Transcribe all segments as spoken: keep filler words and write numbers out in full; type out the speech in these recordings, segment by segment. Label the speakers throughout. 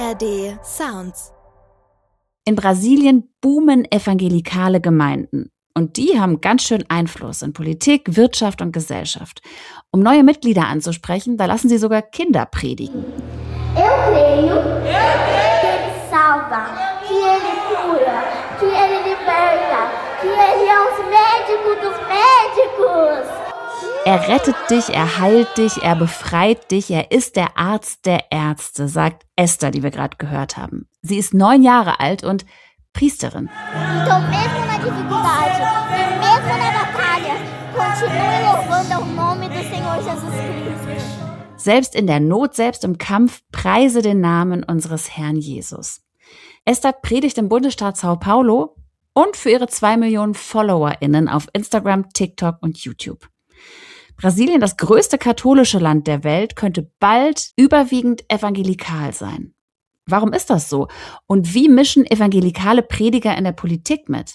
Speaker 1: R D Sounds.
Speaker 2: In Brasilien boomen evangelikale Gemeinden. Und die haben ganz schön Einfluss in Politik, Wirtschaft und Gesellschaft. Um neue Mitglieder anzusprechen, da lassen sie sogar Kinder predigen.
Speaker 3: Eu creio que ele salva, que ele cura, que ele liberta, que ele é os médicos dos médicos.
Speaker 2: Er rettet dich, er heilt dich, er befreit dich, er ist der Arzt der Ärzte, sagt Esther, die wir gerade gehört haben. Sie ist neun Jahre alt und Priesterin.
Speaker 3: Então, mesmo na dificuldade, e mesmo na batalha, continue louvando ao nome do Senhor Jesus Cristo.
Speaker 2: Selbst in der Not, selbst im Kampf, preise den Namen unseres Herrn Jesus. Esther predigt im Bundesstaat Sao Paulo und für ihre zwei Millionen FollowerInnen auf Instagram, TikTok und YouTube. Brasilien, das größte katholische Land der Welt, könnte bald überwiegend evangelikal sein. Warum ist das so? Und wie mischen evangelikale Prediger in der Politik mit?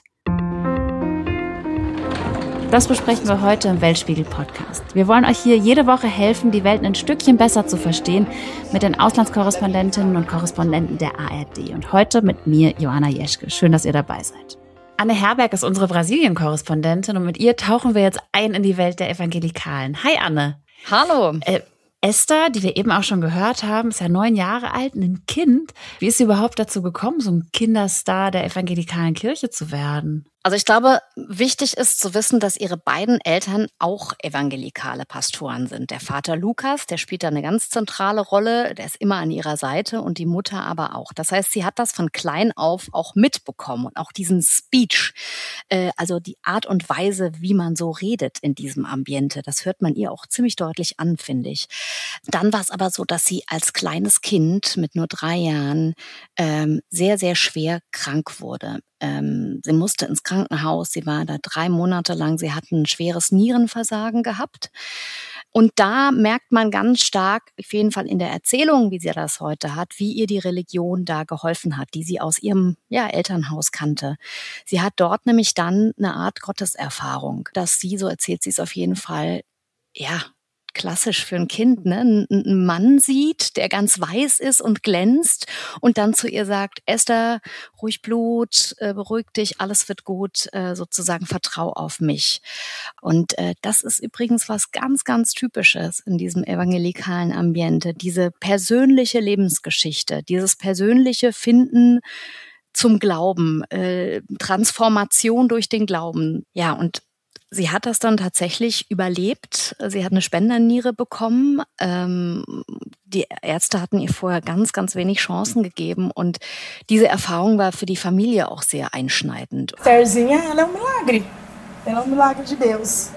Speaker 2: Das besprechen wir heute im Weltspiegel-Podcast. Wir wollen euch hier jede Woche helfen, die Welt ein Stückchen besser zu verstehen, mit den Auslandskorrespondentinnen und Korrespondenten der A R D. Und heute mit mir, Joanna Jeschke. Schön, dass ihr dabei seid. Anne Herberg ist unsere Brasilien-Korrespondentin und mit ihr tauchen wir jetzt ein in die Welt der Evangelikalen. Hi Anne.
Speaker 4: Hallo.
Speaker 2: Äh, Esther, die wir eben auch schon gehört haben, ist ja neun Jahre alt, ein Kind. Wie ist sie überhaupt dazu gekommen, so ein Kinderstar der evangelikalen Kirche zu werden?
Speaker 4: Also ich glaube, wichtig ist zu wissen, dass ihre beiden Eltern auch evangelikale Pastoren sind. Der Vater Lukas, der spielt da eine ganz zentrale Rolle, der ist immer an ihrer Seite und die Mutter aber auch. Das heißt, sie hat das von klein auf auch mitbekommen und auch diesen Speech, äh, also die Art und Weise, wie man so redet in diesem Ambiente, das hört man ihr auch ziemlich deutlich an, finde ich. Dann war es aber so, dass sie als kleines Kind mit nur drei Jahren ähm, sehr, sehr schwer krank wurde. Ähm, sie musste ins Krankenhaus, sie war da drei Monate lang, sie hat ein schweres Nierenversagen gehabt. Und da merkt man ganz stark, auf jeden Fall in der Erzählung, wie sie das heute hat, wie ihr die Religion da geholfen hat, die sie aus ihrem ja, Elternhaus kannte. Sie hat dort nämlich dann eine Art Gotteserfahrung, dass sie, so erzählt sie es auf jeden Fall, ja, klassisch für ein Kind, ne, einen Mann sieht, der ganz weiß ist und glänzt und dann zu ihr sagt, Esther, ruhig Blut, äh, beruhig dich, alles wird gut, äh, sozusagen vertrau auf mich. Und äh, das ist übrigens was ganz, ganz Typisches in diesem evangelikalen Ambiente, diese persönliche Lebensgeschichte, dieses persönliche Finden zum Glauben, äh, Transformation durch den Glauben. Ja, und sie hat das dann tatsächlich überlebt. Sie hat eine Spenderniere bekommen. Ähm, die Ärzte hatten ihr vorher ganz, ganz wenig Chancen gegeben. Und diese Erfahrung war für die Familie auch sehr einschneidend.
Speaker 5: Estherzinha, ela é um milagre. Ela é um milagre de Deus.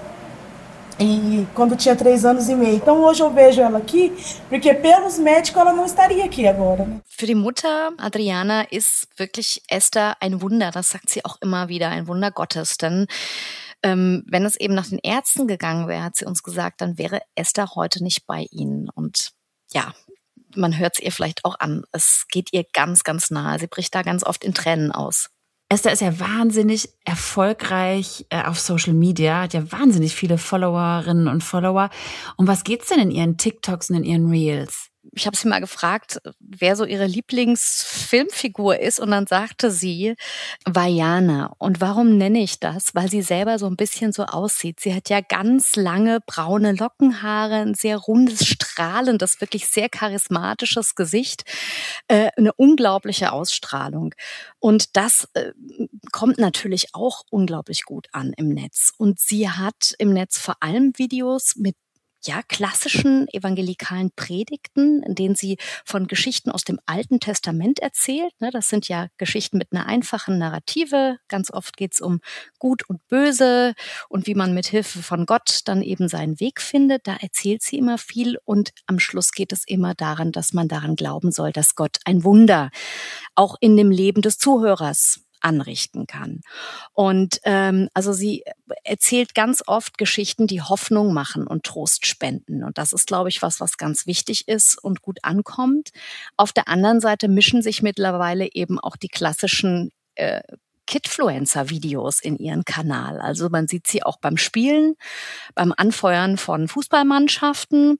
Speaker 5: E quando tinha três anos e meio. Então hoje eu vejo ela aqui, porque pelos médicos ela não estaria aqui agora. Né?
Speaker 4: Für die Mutter Adriana ist wirklich Esther ein Wunder. Das sagt sie auch immer wieder, ein Wunder Gottes. Denn Ähm, wenn es eben nach den Ärzten gegangen wäre, hat sie uns gesagt, dann wäre Esther heute nicht bei ihnen. Und ja, man hört es ihr vielleicht auch an. Es geht ihr ganz, ganz nahe. Sie bricht da ganz oft in Tränen aus.
Speaker 2: Esther ist ja wahnsinnig erfolgreich äh, auf Social Media, hat ja wahnsinnig viele Followerinnen und Follower. Um was geht's denn in ihren TikToks und in ihren Reels?
Speaker 4: Ich habe sie mal gefragt, wer so ihre Lieblingsfilmfigur ist und dann sagte sie Vaiana. Und warum nenne ich das? Weil sie selber so ein bisschen so aussieht. Sie hat ja ganz lange braune Lockenhaare, ein sehr rundes, strahlendes, wirklich sehr charismatisches Gesicht, äh, eine unglaubliche Ausstrahlung. Und das äh, kommt natürlich auch unglaublich gut an im Netz. Und sie hat im Netz vor allem Videos mit ja, klassischen evangelikalen Predigten, in denen sie von Geschichten aus dem Alten Testament erzählt. Das sind ja Geschichten mit einer einfachen Narrative. Ganz oft geht es um Gut und Böse und wie man mit Hilfe von Gott dann eben seinen Weg findet. Da erzählt sie immer viel und am Schluss geht es immer daran, dass man daran glauben soll, dass Gott ein Wunder auch in dem Leben des Zuhörers anrichten kann. Und ähm, also sie erzählt ganz oft Geschichten, die Hoffnung machen und Trost spenden. Und das ist, glaube ich, was, was ganz wichtig ist und gut ankommt. Auf der anderen Seite mischen sich mittlerweile eben auch die klassischen äh, Kidfluencer-Videos in ihren Kanal. Also man sieht sie auch beim Spielen, beim Anfeuern von Fußballmannschaften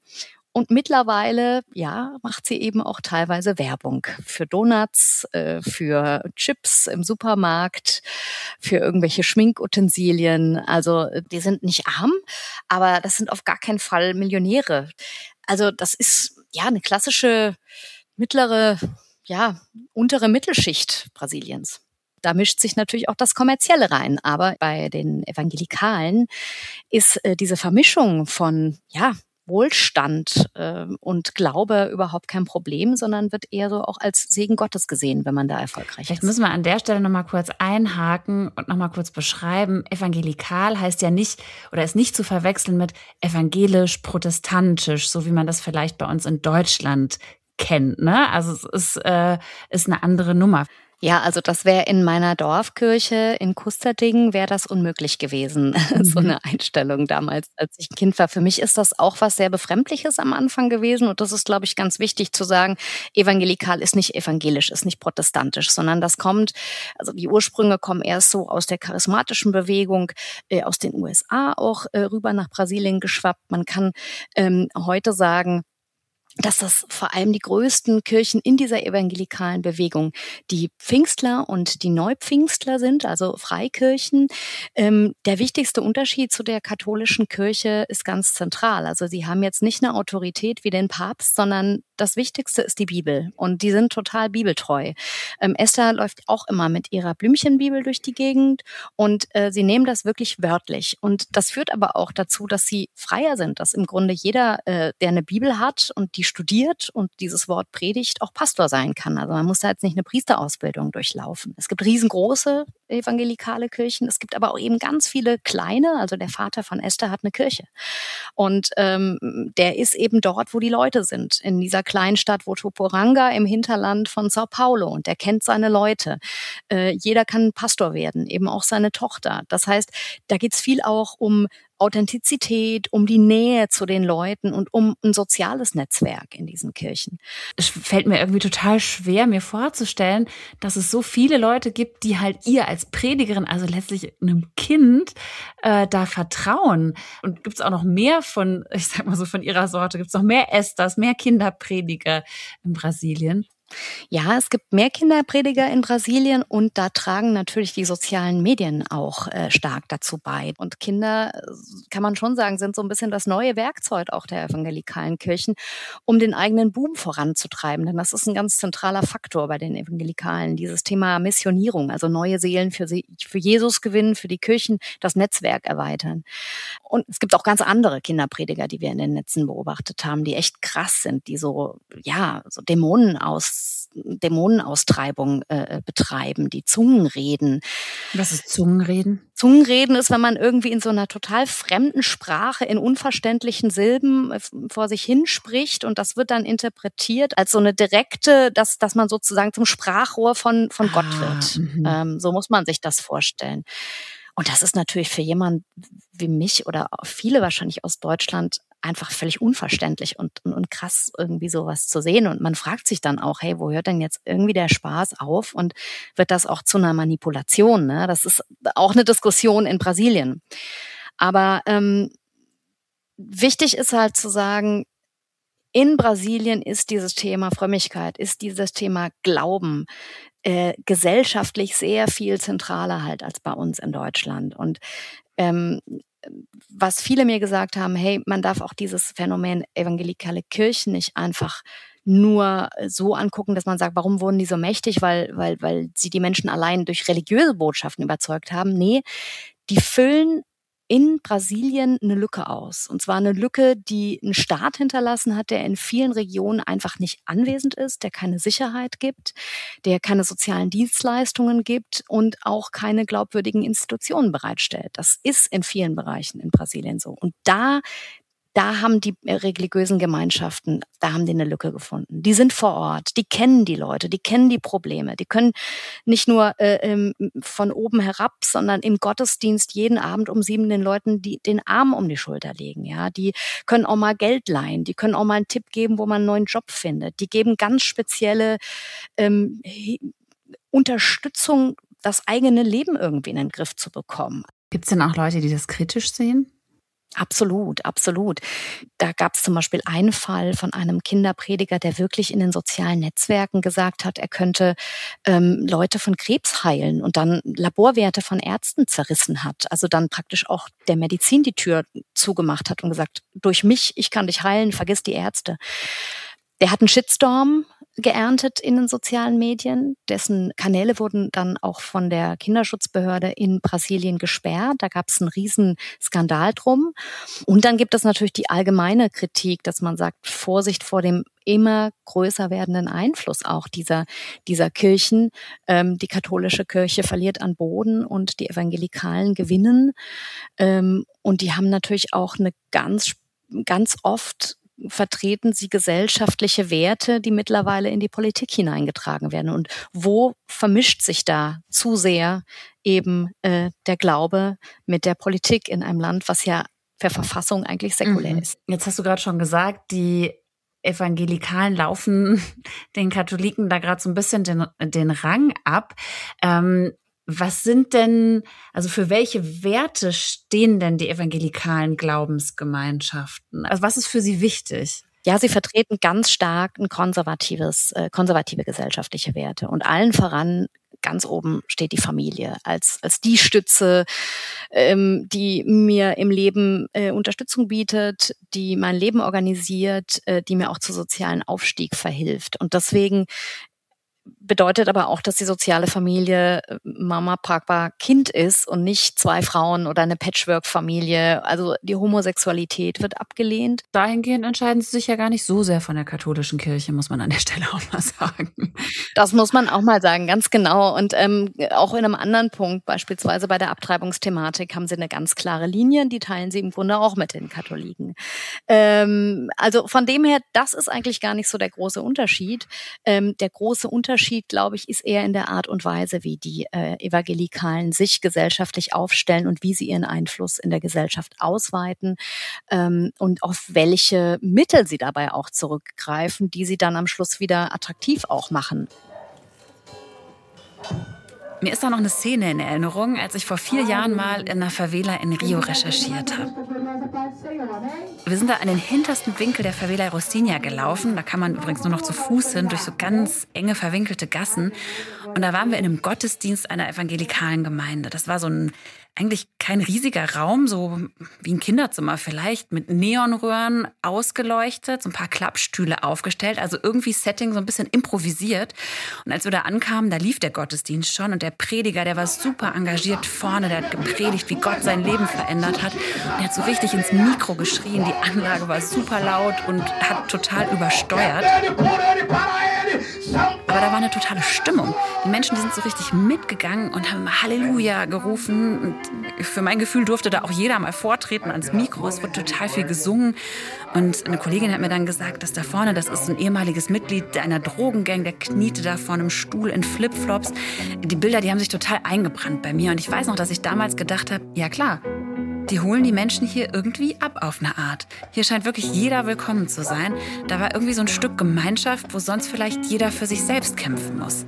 Speaker 4: Und mittlerweile, ja, macht sie eben auch teilweise Werbung für Donuts, äh, für Chips im Supermarkt, für irgendwelche Schminkutensilien. Also die sind nicht arm, aber das sind auf gar keinen Fall Millionäre. Also das ist ja eine klassische mittlere, ja, untere Mittelschicht Brasiliens. Da mischt sich natürlich auch das Kommerzielle rein. Aber bei den Evangelikalen ist äh, diese Vermischung von, ja, Wohlstand äh, und Glaube überhaupt kein Problem, sondern wird eher so auch als Segen Gottes gesehen, wenn man da erfolgreich
Speaker 2: Vielleicht
Speaker 4: ist.
Speaker 2: müssen wir an der Stelle nochmal kurz einhaken und nochmal kurz beschreiben. Evangelikal heißt ja nicht oder ist nicht zu verwechseln mit evangelisch-protestantisch, so wie man das vielleicht bei uns in Deutschland kennt. Ne? Also es ist, äh, ist eine andere Nummer.
Speaker 4: Ja, also das wäre in meiner Dorfkirche in Kusterding wäre das unmöglich gewesen, mhm. so eine Einstellung damals, als ich ein Kind war. Für mich ist das auch was sehr Befremdliches am Anfang gewesen und das ist, glaube ich, ganz wichtig zu sagen, evangelikal ist nicht evangelisch, ist nicht protestantisch, sondern das kommt, also die Ursprünge kommen erst so aus der charismatischen Bewegung, äh, aus den U S A auch äh, rüber nach Brasilien geschwappt. Man kann ähm, heute sagen, dass das vor allem die größten Kirchen in dieser evangelikalen Bewegung die Pfingstler und die Neupfingstler sind, also Freikirchen. Ähm, der wichtigste Unterschied zu der katholischen Kirche ist ganz zentral. Also sie haben jetzt nicht eine Autorität wie den Papst, sondern das Wichtigste ist die Bibel und die sind total bibeltreu. Ähm, Esther läuft auch immer mit ihrer Blümchenbibel durch die Gegend und äh, sie nehmen das wirklich wörtlich. Und das führt aber auch dazu, dass sie freier sind, dass im Grunde jeder, äh, der eine Bibel hat und die studiert und dieses Wort predigt, auch Pastor sein kann. Also man muss da jetzt nicht eine Priesterausbildung durchlaufen. Es gibt riesengroße evangelikale Kirchen, es gibt aber auch eben ganz viele kleine, also der Vater von Esther hat eine Kirche. Und ähm, der ist eben dort, wo die Leute sind, in dieser kleinen Stadt Votuporanga im Hinterland von Sao Paulo und der kennt seine Leute. Äh, jeder kann Pastor werden, eben auch seine Tochter. Das heißt, da geht's viel auch um Authentizität, um die Nähe zu den Leuten und um ein soziales Netzwerk in diesen Kirchen.
Speaker 2: Es fällt mir irgendwie total schwer, mir vorzustellen, dass es so viele Leute gibt, die halt ihr als Predigerin, also letztlich einem Kind, äh, da vertrauen. Und gibt es auch noch mehr von, ich sag mal so, von ihrer Sorte? Gibt es noch mehr Esthers, mehr Kinderprediger in Brasilien?
Speaker 4: Ja, es gibt mehr Kinderprediger in Brasilien und da tragen natürlich die sozialen Medien auch äh, stark dazu bei. Und Kinder, kann man schon sagen, sind so ein bisschen das neue Werkzeug auch der evangelikalen Kirchen, um den eigenen Boom voranzutreiben. Denn das ist ein ganz zentraler Faktor bei den Evangelikalen, dieses Thema Missionierung, also neue Seelen für, sie, für Jesus gewinnen, für die Kirchen, das Netzwerk erweitern. Und es gibt auch ganz andere Kinderprediger, die wir in den Netzen beobachtet haben, die echt krass sind, die so, ja, so Dämonen aus Dämonenaustreibung äh, betreiben, die Zungenreden.
Speaker 2: Was ist Zungenreden?
Speaker 4: Zungenreden ist, wenn man irgendwie in so einer total fremden Sprache in unverständlichen Silben vor sich hinspricht und das wird dann interpretiert als so eine direkte, dass, dass man sozusagen zum Sprachrohr von, von ah, Gott wird. Mhm. Ähm, so muss man sich das vorstellen. Und das ist natürlich für jemanden wie mich oder viele wahrscheinlich aus Deutschland einfach völlig unverständlich und, und, und krass irgendwie sowas zu sehen. Und man fragt sich dann auch, hey, wo hört denn jetzt irgendwie der Spaß auf? Und wird das auch zu einer Manipulation? Ne? Das ist auch eine Diskussion in Brasilien. Aber ähm, wichtig ist halt zu sagen, in Brasilien ist dieses Thema Frömmigkeit, ist dieses Thema Glauben äh, gesellschaftlich sehr viel zentraler halt als bei uns in Deutschland. Und ähm, was viele mir gesagt haben, hey, man darf auch dieses Phänomen evangelikale Kirchen nicht einfach nur so angucken, dass man sagt, warum wurden die so mächtig, weil, weil, weil sie die Menschen allein durch religiöse Botschaften überzeugt haben. Nee, die füllen in Brasilien eine Lücke aus. Und zwar eine Lücke, die einen Staat hinterlassen hat, der in vielen Regionen einfach nicht anwesend ist, der keine Sicherheit gibt, der keine sozialen Dienstleistungen gibt und auch keine glaubwürdigen Institutionen bereitstellt. Das ist in vielen Bereichen in Brasilien so. Und da Da haben die religiösen Gemeinschaften, da haben die eine Lücke gefunden. Die sind vor Ort, die kennen die Leute, die kennen die Probleme. Die können nicht nur äh, von oben herab, sondern im Gottesdienst jeden Abend um sieben den Leuten die, den Arm um die Schulter legen. Ja, die können auch mal Geld leihen, die können auch mal einen Tipp geben, wo man einen neuen Job findet. Die geben ganz spezielle ähm, Unterstützung, das eigene Leben irgendwie in den Griff zu bekommen.
Speaker 2: Gibt es denn auch Leute, die das kritisch sehen?
Speaker 4: Absolut, absolut. Da gab es zum Beispiel einen Fall von einem Kinderprediger, der wirklich in den sozialen Netzwerken gesagt hat, er könnte ähm, Leute von Krebs heilen und dann Laborwerte von Ärzten zerrissen hat. Also dann praktisch auch der Medizin die Tür zugemacht hat und gesagt, durch mich, ich kann dich heilen, vergiss die Ärzte. Der hat einen Shitstorm geerntet in den sozialen Medien. Dessen Kanäle wurden dann auch von der Kinderschutzbehörde in Brasilien gesperrt. Da gab es einen riesen Skandal drum. Und dann gibt es natürlich die allgemeine Kritik, dass man sagt, Vorsicht vor dem immer größer werdenden Einfluss auch dieser, dieser Kirchen. Ähm, die katholische Kirche verliert an Boden und die Evangelikalen gewinnen. Ähm, und die haben natürlich auch eine ganz, ganz oft vertreten sie gesellschaftliche Werte, die mittlerweile in die Politik hineingetragen werden. Und wo vermischt sich da zu sehr eben äh, der Glaube mit der Politik in einem Land, was ja per Verfassung eigentlich säkulär
Speaker 2: Mhm.
Speaker 4: ist?
Speaker 2: Jetzt hast du gerade schon gesagt, die Evangelikalen laufen den Katholiken da gerade so ein bisschen den, den Rang ab. Ähm, was sind denn, also für welche Werte stehen denn die evangelikalen Glaubensgemeinschaften? Also was ist für sie wichtig?
Speaker 4: Ja, sie vertreten ganz stark ein konservatives, äh, konservative gesellschaftliche Werte. Und allen voran, ganz oben steht die Familie als, als die Stütze, ähm, die mir im Leben äh, Unterstützung bietet, die mein Leben organisiert, äh, die mir auch zu sozialen Aufstieg verhilft. Und deswegen bedeutet aber auch, dass die soziale Familie Mama, Papa, Kind ist und nicht zwei Frauen oder eine Patchwork-Familie. Also die Homosexualität wird abgelehnt.
Speaker 2: Dahingehend entscheiden sie sich ja gar nicht so sehr von der katholischen Kirche, muss man an der Stelle auch mal sagen.
Speaker 4: Das muss man auch mal sagen, ganz genau. Und ähm, auch in einem anderen Punkt, beispielsweise bei der Abtreibungsthematik, haben sie eine ganz klare Linie, die teilen sie im Grunde auch mit den Katholiken. Ähm, also von dem her, das ist eigentlich gar nicht so der große Unterschied. Ähm, der große Unterschied Unterschied, glaube ich, ist eher in der Art und Weise, wie die äh, Evangelikalen sich gesellschaftlich aufstellen und wie sie ihren Einfluss in der Gesellschaft ausweiten ähm, und auf welche Mittel sie dabei auch zurückgreifen, die sie dann am Schluss wieder attraktiv auch machen.
Speaker 2: Mir ist da noch eine Szene in Erinnerung, als ich vor vier Jahren mal in einer Favela in Rio recherchiert habe. Wir sind da an den hintersten Winkel der Favela Rocinha gelaufen. Da kann man übrigens nur noch zu Fuß hin, durch so ganz enge, verwinkelte Gassen. Und da waren wir in einem Gottesdienst einer evangelikalen Gemeinde. Das war so ein eigentlich kein riesiger Raum, so wie ein Kinderzimmer vielleicht, mit Neonröhren ausgeleuchtet, so ein paar Klappstühle aufgestellt, also irgendwie Setting so ein bisschen improvisiert. Und als wir da ankamen, da lief der Gottesdienst schon und der Prediger, der war super engagiert vorne, der hat gepredigt, wie Gott sein Leben verändert hat. Und er hat so richtig ins Mikro geschrien, die Anlage war super laut und hat total übersteuert. Aber da war eine totale Stimmung. Die Menschen, die sind so richtig mitgegangen und haben Halleluja gerufen. Und für mein Gefühl durfte da auch jeder mal vortreten ans Mikro. Es wurde total viel gesungen. Und eine Kollegin hat mir dann gesagt, dass da vorne, das ist ein ehemaliges Mitglied einer Drogengang, der kniete da vor einem Stuhl in Flipflops. Die Bilder, die haben sich total eingebrannt bei mir. Und ich weiß noch, dass ich damals gedacht habe, ja klar, die holen die Menschen hier irgendwie ab auf eine Art. Hier scheint wirklich jeder willkommen zu sein. Da war irgendwie so ein Stück Gemeinschaft, wo sonst vielleicht jeder für sich selbst kämpfen muss.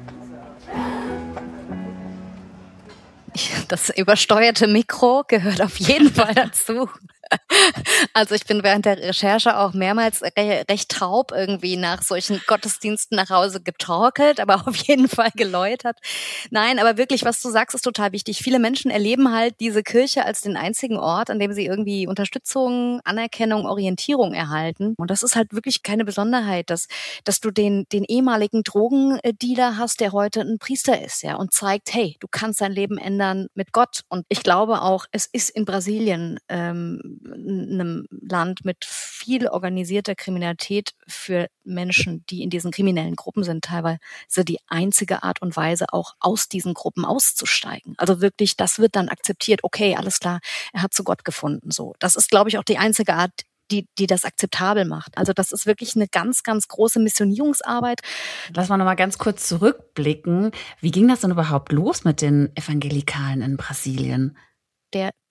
Speaker 4: Das übersteuerte Mikro gehört auf jeden Fall dazu. Also ich bin während der Recherche auch mehrmals re- recht taub irgendwie nach solchen Gottesdiensten nach Hause getorkelt, aber auf jeden Fall geläutert. Nein, aber wirklich, was du sagst, ist total wichtig. Viele Menschen erleben halt diese Kirche als den einzigen Ort, an dem sie irgendwie Unterstützung, Anerkennung, Orientierung erhalten. Und das ist halt wirklich keine Besonderheit, dass, dass du den, den ehemaligen Drogendealer hast, der heute ein Priester ist, ja, und zeigt, hey, du kannst dein Leben ändern mit Gott. Und ich glaube auch, es ist in Brasilien ähm, einem Land mit viel organisierter Kriminalität für Menschen, die in diesen kriminellen Gruppen sind, teilweise die einzige Art und Weise, auch aus diesen Gruppen auszusteigen. Also wirklich, das wird dann akzeptiert. Okay, alles klar, er hat zu Gott gefunden. So, das ist, glaube ich, auch die einzige Art, die, die das akzeptabel macht. Also das ist wirklich eine ganz, ganz große Missionierungsarbeit.
Speaker 2: Lass mal noch mal ganz kurz zurückblicken. Wie ging das denn überhaupt los mit den Evangelikalen in Brasilien?
Speaker 4: Der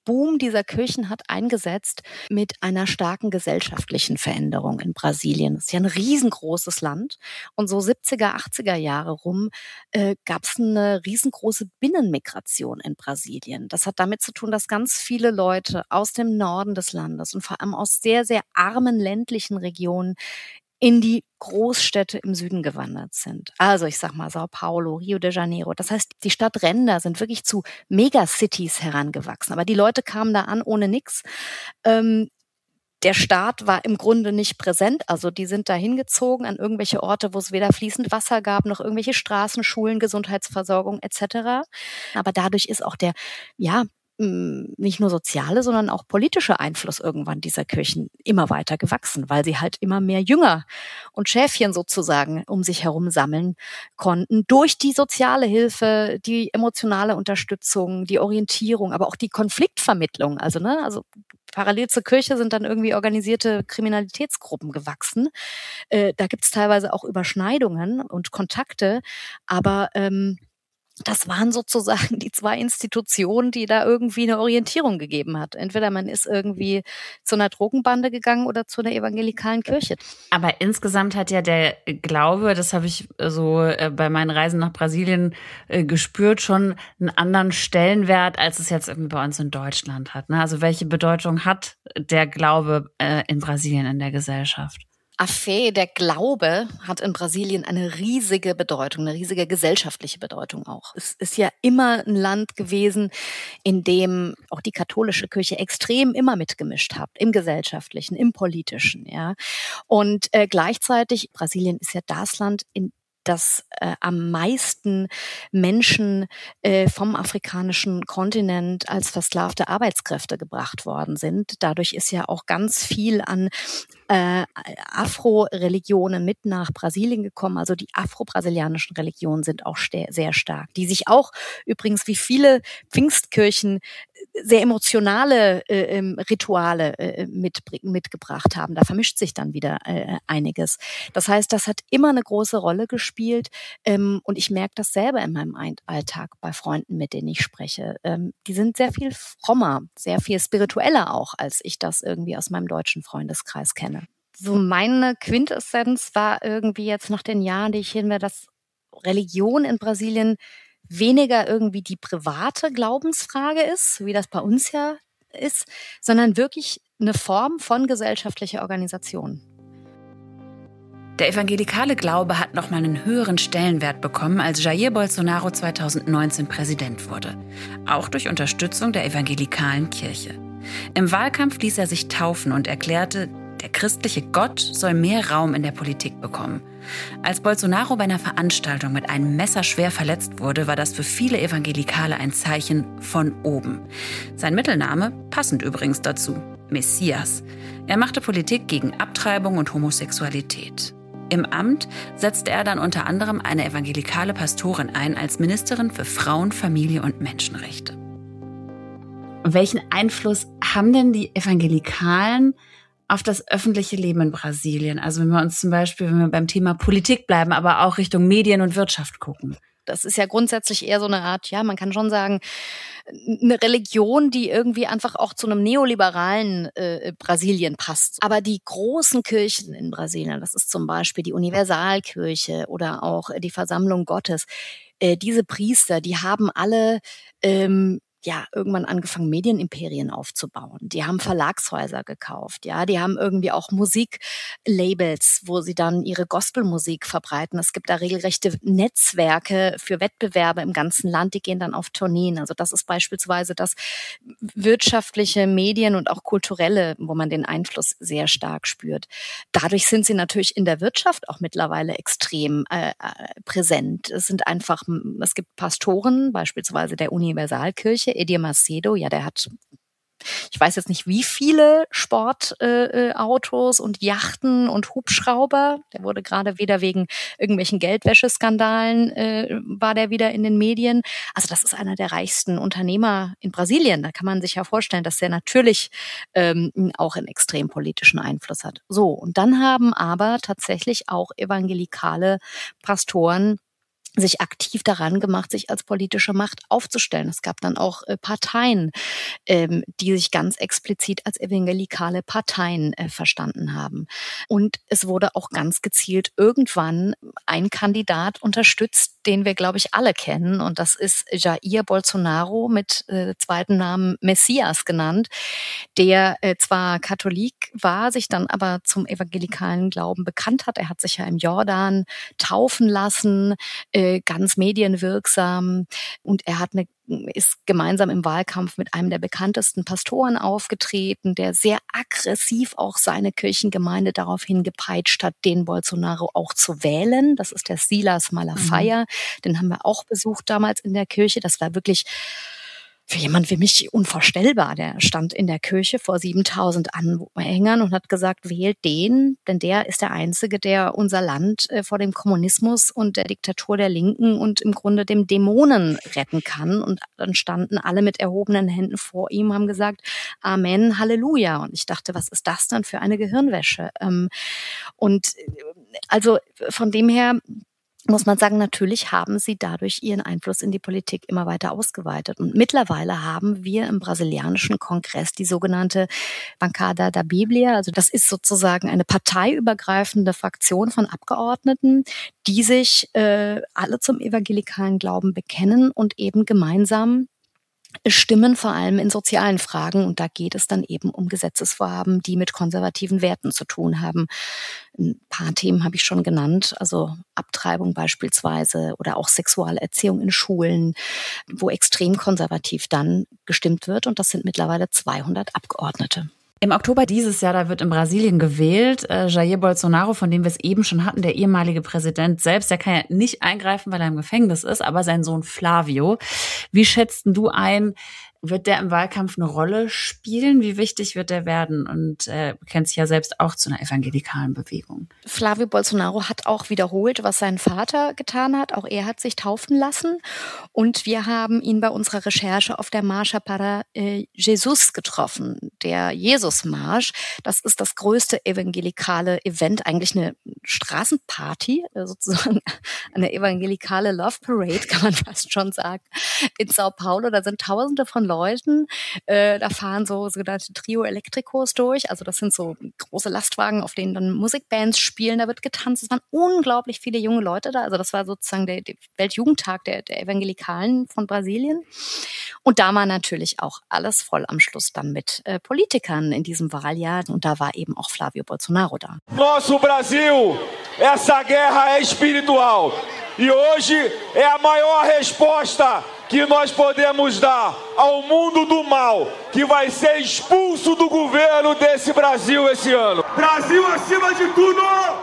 Speaker 4: Boom dieser Kirchen hat eingesetzt mit einer starken gesellschaftlichen Veränderung in Brasilien. Das ist ja ein riesengroßes Land. Und so siebziger, achtziger Jahre rum äh, gab es eine riesengroße Binnenmigration in Brasilien. Das hat damit zu tun, dass ganz viele Leute aus dem Norden des Landes und vor allem aus sehr, sehr armen ländlichen Regionen in die Großstädte im Süden gewandert sind. Also ich sag mal Sao Paulo, Rio de Janeiro. Das heißt, die Stadtränder sind wirklich zu Megacities herangewachsen. Aber die Leute kamen da an ohne nix. Ähm, der Staat war im Grunde nicht präsent. Also die sind da hingezogen an irgendwelche Orte, wo es weder fließend Wasser gab, noch irgendwelche Straßen, Schulen, Gesundheitsversorgung et cetera. Aber dadurch ist auch der, ja, nicht nur soziale, sondern auch politische Einfluss irgendwann dieser Kirchen immer weiter gewachsen, weil sie halt immer mehr Jünger und Schäfchen sozusagen um sich herum sammeln konnten durch die soziale Hilfe, die emotionale Unterstützung, die Orientierung, aber auch die Konfliktvermittlung. Also, ne, also parallel zur Kirche sind dann irgendwie organisierte Kriminalitätsgruppen gewachsen. Äh, da gibt es teilweise auch Überschneidungen und Kontakte, aber ähm, das waren sozusagen die zwei Institutionen, die da irgendwie eine Orientierung gegeben hat. Entweder man ist irgendwie zu einer Drogenbande gegangen oder zu einer evangelikalen Kirche.
Speaker 2: Aber insgesamt hat ja der Glaube, das habe ich so bei meinen Reisen nach Brasilien gespürt, schon einen anderen Stellenwert, als es jetzt irgendwie bei uns in Deutschland hat. Also welche Bedeutung hat der Glaube in Brasilien in der Gesellschaft?
Speaker 4: A Fé, der Glaube, hat in Brasilien eine riesige Bedeutung, eine riesige gesellschaftliche Bedeutung auch. Es ist ja immer ein Land gewesen, in dem auch die katholische Kirche extrem immer mitgemischt hat, im gesellschaftlichen, im politischen, ja. Und äh, gleichzeitig, Brasilien ist ja das Land, in dass äh, am meisten Menschen äh, vom afrikanischen Kontinent als versklavte Arbeitskräfte gebracht worden sind. Dadurch ist ja auch ganz viel an äh, Afro-Religionen mit nach Brasilien gekommen. Also die afro-brasilianischen Religionen sind auch sehr stark, die sich auch übrigens wie viele Pfingstkirchen sehr emotionale äh, Rituale äh, mit, mitgebracht haben. Da vermischt sich dann wieder äh, einiges. Das heißt, das hat immer eine große Rolle gespielt ähm, und ich merke das selber in meinem Alltag bei Freunden, mit denen ich spreche. Ähm, die sind sehr viel frommer, sehr viel spiritueller auch, als ich das irgendwie aus meinem deutschen Freundeskreis kenne. So meine Quintessenz war irgendwie jetzt nach den Jahren, die ich hin war, dass Religion in Brasilien weniger irgendwie die private Glaubensfrage ist, wie das bei uns ja ist, sondern wirklich eine Form von gesellschaftlicher Organisation.
Speaker 2: Der evangelikale Glaube hat nochmal einen höheren Stellenwert bekommen, als Jair Bolsonaro zweitausendneunzehn Präsident wurde. Auch durch Unterstützung der evangelikalen Kirche. Im Wahlkampf ließ er sich taufen und erklärte, der christliche Gott soll mehr Raum in der Politik bekommen. Als Bolsonaro bei einer Veranstaltung mit einem Messer schwer verletzt wurde, war das für viele Evangelikale ein Zeichen von oben. Sein Mittelname, passend übrigens dazu, Messias. Er machte Politik gegen Abtreibung und Homosexualität. Im Amt setzte er dann unter anderem eine evangelikale Pastorin ein als Ministerin für Frauen, Familie und Menschenrechte. Welchen Einfluss haben denn die Evangelikalen auf das öffentliche Leben in Brasilien? Also wenn wir uns zum Beispiel, wenn wir beim Thema Politik bleiben, aber auch Richtung Medien und Wirtschaft gucken.
Speaker 4: Das ist ja grundsätzlich eher so eine Art, ja, man kann schon sagen, eine Religion, die irgendwie einfach auch zu einem neoliberalen äh, Brasilien passt. Aber die großen Kirchen in Brasilien, das ist zum Beispiel die Universalkirche oder auch die Versammlung Gottes, äh, diese Priester, die haben alle ähm, ja, irgendwann angefangen, Medienimperien aufzubauen. Die haben Verlagshäuser gekauft, ja, die haben irgendwie auch Musiklabels, wo sie dann ihre Gospelmusik verbreiten. Es gibt da regelrechte Netzwerke für Wettbewerbe im ganzen Land, die gehen dann auf Tourneen. Also das ist beispielsweise das wirtschaftliche, Medien und auch kulturelle, wo man den Einfluss sehr stark spürt. Dadurch sind sie natürlich in der Wirtschaft auch mittlerweile extrem äh, präsent. Es sind einfach, es gibt Pastoren, beispielsweise der Universalkirche, Edir Macedo, ja, der hat, ich weiß jetzt nicht, wie viele Sportautos äh, und Yachten und Hubschrauber. Der wurde gerade wieder wegen irgendwelchen Geldwäscheskandalen, äh, war der wieder in den Medien. Also das ist einer der reichsten Unternehmer in Brasilien. Da kann man sich ja vorstellen, dass der natürlich ähm, auch einen extrem politischen Einfluss hat. So, und dann haben aber tatsächlich auch evangelikale Pastoren sich aktiv daran gemacht, sich als politische Macht aufzustellen. Es gab dann auch äh, Parteien, ähm, die sich ganz explizit als evangelikale Parteien äh, verstanden haben. Und es wurde auch ganz gezielt irgendwann ein Kandidat unterstützt, den wir, glaube ich, alle kennen. Und das ist Jair Bolsonaro, mit äh, zweiten Namen Messias genannt, der äh, zwar Katholik war, sich dann aber zum evangelikalen Glauben bekannt hat. Er hat sich ja im Jordan taufen lassen, äh, ganz medienwirksam, und er hat eine, ist gemeinsam im Wahlkampf mit einem der bekanntesten Pastoren aufgetreten, der sehr aggressiv auch seine Kirchengemeinde darauf hingepeitscht hat, den Bolsonaro auch zu wählen. Das ist der Silas Malafaia, mhm. Den haben wir auch besucht damals in der Kirche. Das war wirklich für jemand wie mich unvorstellbar. Der stand in der Kirche vor siebentausend Anhängern und hat gesagt, wählt den, denn der ist der Einzige, der unser Land vor dem Kommunismus und der Diktatur der Linken und im Grunde dem Dämonen retten kann. Und dann standen alle mit erhobenen Händen vor ihm, haben gesagt, Amen, Halleluja. Und ich dachte, was ist das dann für eine Gehirnwäsche? Und also von dem her muss man sagen, natürlich haben sie dadurch ihren Einfluss in die Politik immer weiter ausgeweitet. Und mittlerweile haben wir im brasilianischen Kongress die sogenannte Bancada da Bíblia. Also das ist sozusagen eine parteiübergreifende Fraktion von Abgeordneten, die sich äh, alle zum evangelikalen Glauben bekennen und eben gemeinsam stimmen, vor allem in sozialen Fragen. Und da geht es dann eben um Gesetzesvorhaben, die mit konservativen Werten zu tun haben. Ein paar Themen habe ich schon genannt, also Abtreibung beispielsweise oder auch Sexualerziehung in Schulen, wo extrem konservativ dann gestimmt wird. Und das sind mittlerweile zweihundert Abgeordnete.
Speaker 2: Im Oktober dieses Jahr, da wird in Brasilien gewählt. Äh, Jair Bolsonaro, von dem wir es eben schon hatten, der ehemalige Präsident selbst, der kann ja nicht eingreifen, weil er im Gefängnis ist, aber sein Sohn Flavio. Wie schätzt du ein, wird der im Wahlkampf eine Rolle spielen? Wie wichtig wird der werden? Und er kennt sich ja selbst auch zu einer evangelikalen Bewegung.
Speaker 4: Flavio Bolsonaro hat auch wiederholt, was sein Vater getan hat. Auch er hat sich taufen lassen. Und wir haben ihn bei unserer Recherche auf der Marcha para äh, Jesus getroffen, der Jesus-Marsch. Das ist das größte evangelikale Event, eigentlich eine Straßenparty, sozusagen eine evangelikale Love Parade, kann man fast schon sagen, in Sao Paulo. Da sind Tausende von Leuten, äh, da fahren so sogenannte Trio Electricos durch, also das sind so große Lastwagen, auf denen dann Musikbands spielen, da wird getanzt, es waren unglaublich viele junge Leute da, also das war sozusagen der, der Weltjugendtag der, der Evangelikalen von Brasilien, und da war natürlich auch alles voll am Schluss dann mit äh, Politikern in diesem Wahljahr, und da war eben auch Flavio Bolsonaro da.
Speaker 1: Nosso Brasil, essa guerra é espiritual e hoje é a maior resposta que nós podemos dar ao mundo do mal, que vai ser expulso do governo desse Brasil esse ano. Brasil acima de tudo!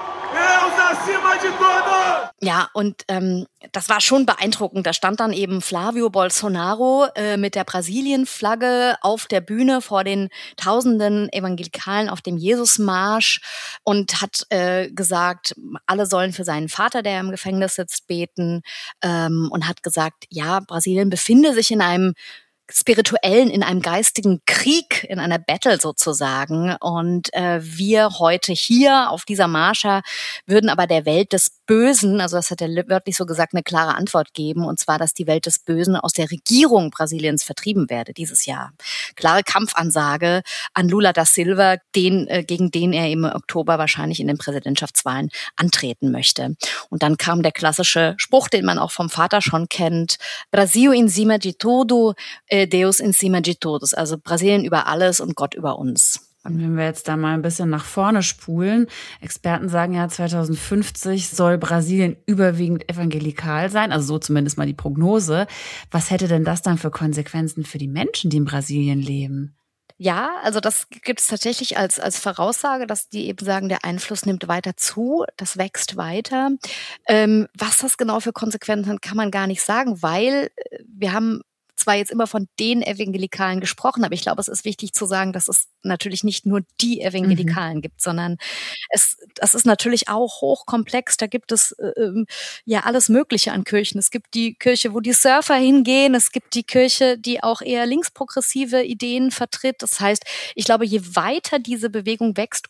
Speaker 1: Deus acima de tudo!
Speaker 4: Ja, und ähm, das war schon beeindruckend. Da stand dann eben Flavio Bolsonaro äh, mit der Brasilien-Flagge auf der Bühne vor den tausenden Evangelikalen auf dem Jesusmarsch und hat äh, gesagt, alle sollen für seinen Vater, der im Gefängnis sitzt, beten, ähm, und hat gesagt, ja, Brasilien befinde sich in einem spirituellen, in einem geistigen Krieg, in einer Battle sozusagen. Und äh, wir heute hier auf dieser Marcha würden aber der Welt des Bösen, also das hat er wörtlich so gesagt, eine klare Antwort geben, und zwar, dass die Welt des Bösen aus der Regierung Brasiliens vertrieben werde dieses Jahr. Klare Kampfansage an Lula da Silva, den, äh, gegen den er im Oktober wahrscheinlich in den Präsidentschaftswahlen antreten möchte. Und dann kam der klassische Spruch, den man auch vom Vater schon kennt, Brasil in cima de tudo, äh, Deus in cima de todos, also Brasilien über alles und Gott über uns.
Speaker 2: Und wenn wir jetzt da mal ein bisschen nach vorne spulen, Experten sagen ja, zweitausendfünfzig soll Brasilien überwiegend evangelikal sein, also so zumindest mal die Prognose. Was hätte denn das dann für Konsequenzen für die Menschen, die in Brasilien leben?
Speaker 4: Ja, also das gibt es tatsächlich als als Voraussage, dass die eben sagen, der Einfluss nimmt weiter zu, das wächst weiter. Ähm, was das genau für Konsequenzen hat, kann man gar nicht sagen, weil wir haben zwar jetzt immer von den Evangelikalen gesprochen, aber ich glaube, es ist wichtig zu sagen, dass es natürlich nicht nur die Evangelikalen mhm. gibt, sondern es, das ist natürlich auch hochkomplex. Da gibt es äh, ja alles Mögliche an Kirchen. Es gibt die Kirche, wo die Surfer hingehen. Es gibt die Kirche, die auch eher linksprogressive Ideen vertritt. Das heißt, ich glaube, je weiter diese Bewegung wächst,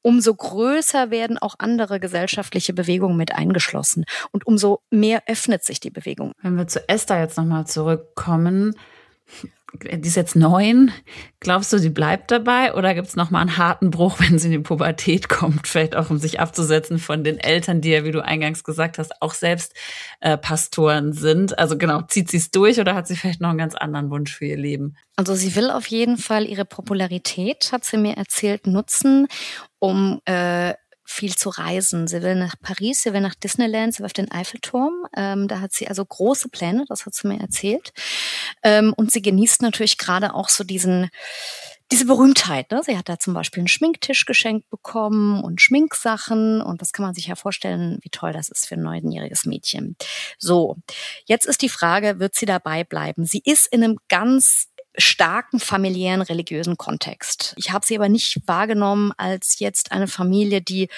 Speaker 4: umso größer werden auch andere gesellschaftliche Bewegungen mit eingeschlossen und umso mehr öffnet sich die Bewegung.
Speaker 2: Wenn wir zu Esther jetzt nochmal zurückkommen, die ist jetzt neun. Glaubst du, sie bleibt dabei oder gibt es nochmal einen harten Bruch, wenn sie in die Pubertät kommt? Vielleicht auch, um sich abzusetzen von den Eltern, die ja, wie du eingangs gesagt hast, auch selbst äh, Pastoren sind. Also genau, zieht sie es durch oder hat sie vielleicht noch einen ganz anderen Wunsch für ihr Leben?
Speaker 4: Also sie will auf jeden Fall ihre Popularität, hat sie mir erzählt, nutzen, um äh, viel zu reisen. Sie will nach Paris, sie will nach Disneyland, sie will auf den Eiffelturm. Ähm, da hat sie also große Pläne, das hat sie mir erzählt. Ähm, und sie genießt natürlich gerade auch so diesen diese Berühmtheit. Ne? Sie hat da zum Beispiel einen Schminktisch geschenkt bekommen und Schminksachen. Und das kann man sich ja vorstellen, wie toll das ist für ein neunjähriges Mädchen. So, jetzt ist die Frage, wird sie dabei bleiben? Sie ist in einem ganz starken familiären, religiösen Kontext. Ich habe sie aber nicht wahrgenommen als jetzt eine Familie, die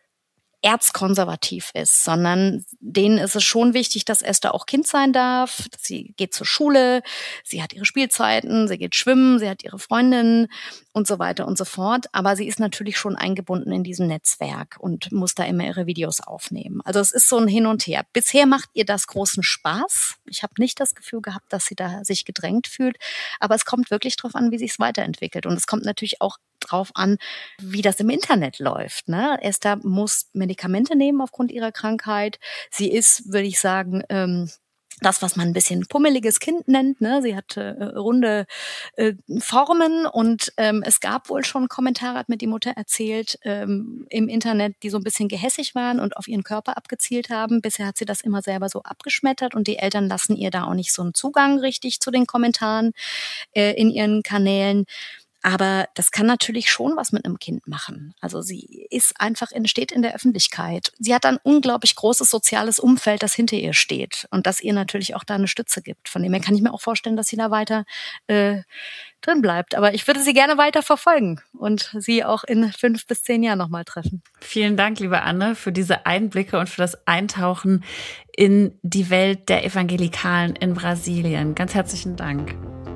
Speaker 4: erzkonservativ ist, sondern denen ist es schon wichtig, dass Esther auch Kind sein darf. Sie geht zur Schule, sie hat ihre Spielzeiten, sie geht schwimmen, sie hat ihre Freundinnen und so weiter und so fort. Aber sie ist natürlich schon eingebunden in diesem Netzwerk und muss da immer ihre Videos aufnehmen. Also es ist so ein Hin und Her. Bisher macht ihr das großen Spaß. Ich habe nicht das Gefühl gehabt, dass sie da sich gedrängt fühlt. Aber es kommt wirklich drauf an, wie sich es weiterentwickelt. Und es kommt natürlich auch drauf an, wie das im Internet läuft. Ne? Esther muss Medikamente nehmen aufgrund ihrer Krankheit. Sie ist, würde ich sagen, ähm, das, was man ein bisschen pummeliges Kind nennt. Ne? Sie hat äh, runde äh, Formen und ähm, es gab wohl schon Kommentare, hat mir die Mutter erzählt, ähm, im Internet, die so ein bisschen gehässig waren und auf ihren Körper abgezielt haben. Bisher hat sie das immer selber so abgeschmettert und die Eltern lassen ihr da auch nicht so einen Zugang richtig zu den Kommentaren äh, in ihren Kanälen. Aber das kann natürlich schon was mit einem Kind machen. Also sie ist einfach in, steht in der Öffentlichkeit. Sie hat ein unglaublich großes soziales Umfeld, das hinter ihr steht und das ihr natürlich auch da eine Stütze gibt. Von dem her kann ich mir auch vorstellen, dass sie da weiter äh, drin bleibt. Aber ich würde sie gerne weiter verfolgen und sie auch in fünf bis zehn Jahren nochmal treffen.
Speaker 2: Vielen Dank, liebe Anne, für diese Einblicke und für das Eintauchen in die Welt der Evangelikalen in Brasilien. Ganz herzlichen Dank.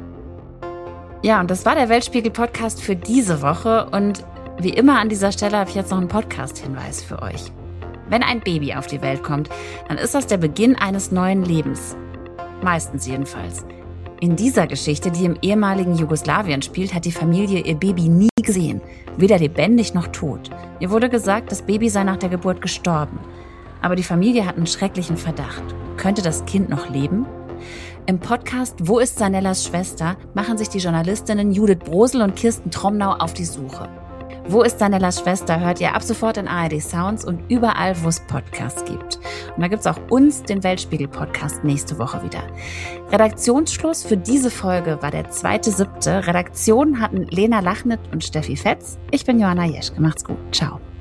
Speaker 2: Ja, und das war der Weltspiegel-Podcast für diese Woche. Und wie immer an dieser Stelle habe ich jetzt noch einen Podcast-Hinweis für euch. Wenn ein Baby auf die Welt kommt, dann ist das der Beginn eines neuen Lebens. Meistens jedenfalls. In dieser Geschichte, die im ehemaligen Jugoslawien spielt, hat die Familie ihr Baby nie gesehen. Weder lebendig noch tot. Ihr wurde gesagt, das Baby sei nach der Geburt gestorben. Aber die Familie hat einen schrecklichen Verdacht. Könnte das Kind noch leben? Im Podcast Wo ist Sanellas Schwester machen sich die Journalistinnen Judith Brosel und Kirsten Tromnau auf die Suche. Wo ist Sanellas Schwester hört ihr ab sofort in A R D Sounds und überall, wo es Podcasts gibt. Und da gibt's auch uns, den Weltspiegel-Podcast, nächste Woche wieder. Redaktionsschluss für diese Folge war der zweite siebte Redaktion hatten Lena Lachnit und Steffi Fetz. Ich bin Johanna Jeschke. Macht's gut. Ciao.